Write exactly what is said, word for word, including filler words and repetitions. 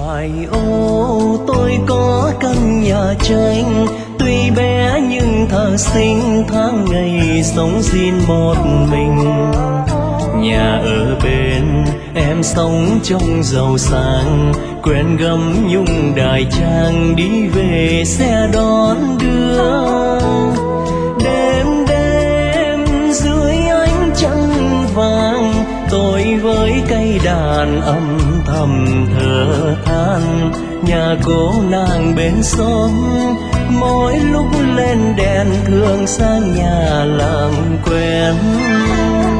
Ngoại ô tôi có căn nhà tranh, tuy bé nhưng thơ xinh, tháng ngày sống riêng một mình. Nhà ở bên em sống trong giàu sang, quen gấm nhung đài trang, đi về xe đón đưa. Đêm đêm dưới ánh trăng vàng, tôi với cây đàn âm thầm thở than. Nhà cô nàng bên xóm, mỗi lúc lên đèn thường sang nhà làm quen.